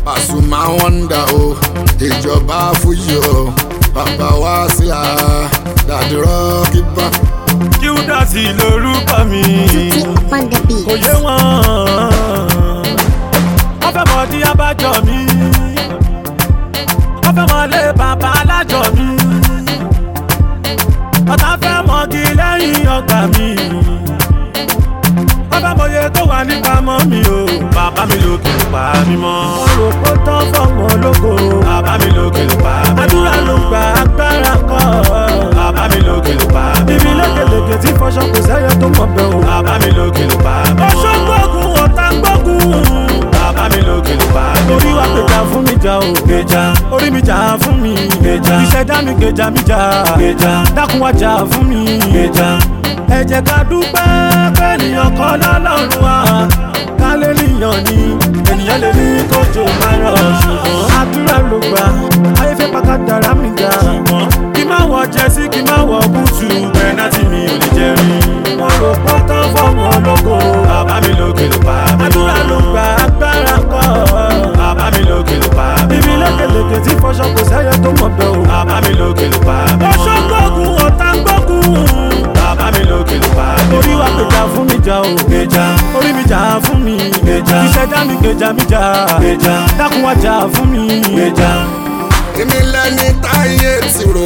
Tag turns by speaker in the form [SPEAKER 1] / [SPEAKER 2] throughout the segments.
[SPEAKER 1] Pasuma wọ́ndà o ìjọba fújì o bàbá wa sílá dàdí rọ́ọ̀kì bá.
[SPEAKER 2] Qdotty lórúkọ mi kò yé wọn wọ́n fẹ́ mọ̀ di abájọ mi wọ́n fẹ́ mọ̀ lé bàbá alájọ mi ọ̀tá fẹ́ mọ̀gí lẹ́yìn ọgbà mi wọ́n fẹ́ mọ̀ye tó wà nípamọ́ mi o bàbá mi lókè ló pa mí mọ́. mo rò pé tán fọmọ ológo bàbá mi lókè ló pa mí mọ́. àdúrà ló gba agbára kọ́ bàbá mi lókè ló pa mí mọ́. bíbí lékeleke tí fọṣọ kò sẹ́yẹ tó mọ̀ bẹ́ẹ̀ o bàbá mi lókè ló pa mí mọ́. ọṣọ gbógun ọ̀tá gbógun bàbá mi lókè ló pa mí mọ́. orí wa gbèjà fún mi jà o gbèjà orí mi jà fún mi gbèjà ìṣẹ̀dá mi gbèjà mi jà gbèjà dákun wá jà fún mi gbèjà. ẹ jẹ́ ká dúpẹ́ fẹ́nìyàn kọ́ lọ́lọ́run wa ká lè níyàn ni ènìyàn lè ní kójò máa rọ̀ ṣùgbọ́n àdúrà ló gbà ayé fẹ́ pàkà dára mi ga ṣùgbọ́n kí má wọ jẹ́sí kí má wọ búùtù pẹ́nátì mi ò lè jẹ́ rí. wọ́n rò pé tán fọ́mọ ológo bàbá mi lókè ló pa mí mọ́. àdúrà ló gbà agbára kọ́ bàbá mi lókè ló pa mí mọ́. bíbí lékeleke tí fọṣọ kò sẹ́yẹ tó mọ̀ bẹ́ẹ̀ o bàbá mi lókè ló pa mí mọ́. ọṣọ gbógun ọ̀tá gbógun bàbá mi lókè ló pa mí mọ́. orí wa gbèjà fún mi jà o gbèjà orí mi jà fún mi gbèjà ìṣẹ̀dá mi gbèjà mi jà gbèjà dákun wá jà fún mi gbèjà.
[SPEAKER 1] èmi lẹni táyé ti rò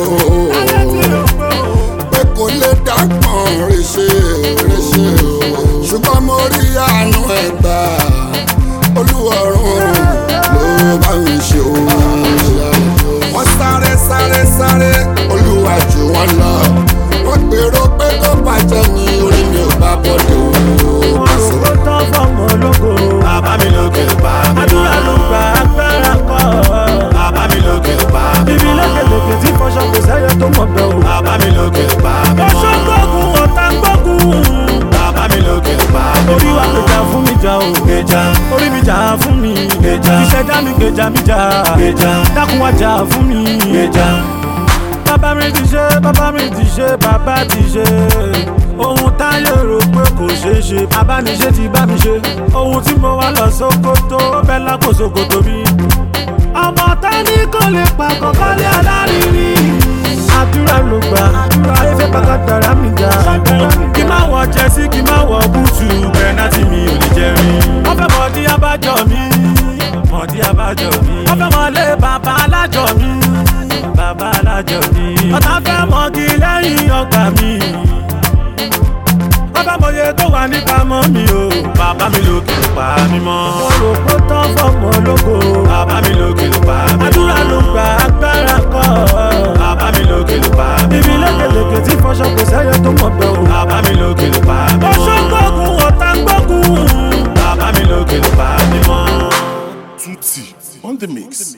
[SPEAKER 1] pé kò lè dágbọ̀n ríṣe ṣùgbọ́n mo rí àánú ẹ̀gbà Olúwarun ló bá mi ṣe o. wọ́n sáré sáré sáré Olúwa jù wọ́n lọ wọ́n gbèrò pé kó bàjẹ́ ní orí mi ò bá bọ́dọ̀ o.
[SPEAKER 2] wọ́n rò pé tán fọmọ ológo bàbá mi lókè ló pa mí mọ́. àdúrà ló gba agbára kọ́ bàbá mi lókè ló pa mí mọ́. bíbí lékeleke tí fọṣọ kò sẹ́yẹ tó mọ̀ bẹ́ẹ̀ o bàbá mi lókè ló pa mí mọ́. ọṣọ gbógun ọ̀tá gbógun bàbá mi lókè ló pa mí mọ́. orí wa gbèjà fún mi jà o gbèjà orí mi jà fún mi gbèjà ìṣẹ̀dá mi gbèjà mi jà gbèjà dákun wá jà fún mi gbèjà. bàbá mi ti ṣe bàbá mi ti ṣe bàbá ti ṣe ohun táyé rò pé kò ṣeé ṣe abániṣe ti bá mi ṣe ohun tí mo wá lọ Sókótó bẹ́ẹ̀ lápò Sókótó mi. ọmọ tání kò lè pa kọ́kọ́lé alárinrin àdúrà ló gbà ayé fẹ́ pàkà dára mi ga kí má wọ jẹ́sí kí má wọ búùtù pẹ́nátì mi ò lè jẹ́ rí. wọ́n fẹ́ mọ̀ di abájọ mi mọ̀ di abájọ mi wọ́n fẹ́ mọ̀ lé bàbá alájọ mi bàbá alájọ mi ọ̀tá fẹ́ mọ̀gí lẹ́yìn ọgbà mi wọ́n fẹ́ mọ̀ye tó wà nípamọ́ mi o bàbá mi lókè ló pa mí mọ́. mo rò pé tán fọmọ ológo bàbá mi lókè ló pa mí mọ́. àdúrà ló gba agbára kọ́ bàbá mi lókè ló pa mí mọ́. bíbí lékeleke tí fọṣọ kò sẹ́yẹ tó mọ̀ bẹ́ẹ̀ o bàbá mi lókè ló pa mí mọ́. ọṣọ gbógun ọ̀tá gbógun bàbá mi lókè ló pa mí mọ́.
[SPEAKER 3] Tutti on the mix.